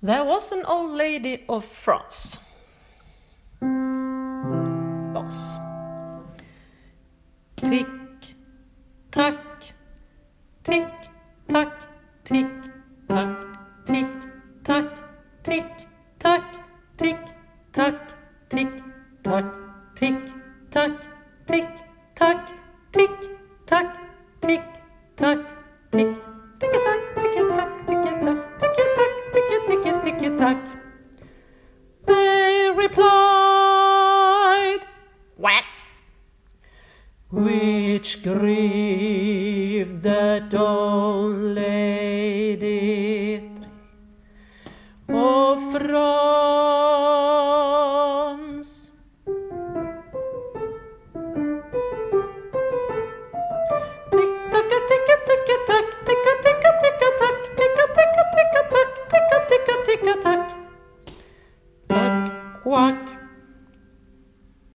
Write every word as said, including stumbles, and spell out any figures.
There was an old lady of France. Boss. Tick, tack, tick, tack, tick, tack, tick, tack, tick, tack, tick, tack, tick, tack, tick, tack, tick, tack, tick, tack, tick, tack, tick, tick-tack, tick-tack, tick-tack, tick-tack, tick-tack, tick-tack. They replied, quack. Which grieved that old lady of France. Tick-tack, tick-tack, tick-tack, tick-tack, tick-tack, tick-tack, tick-tack, tick-tack, tick-tack, tick-tack, quack, quack.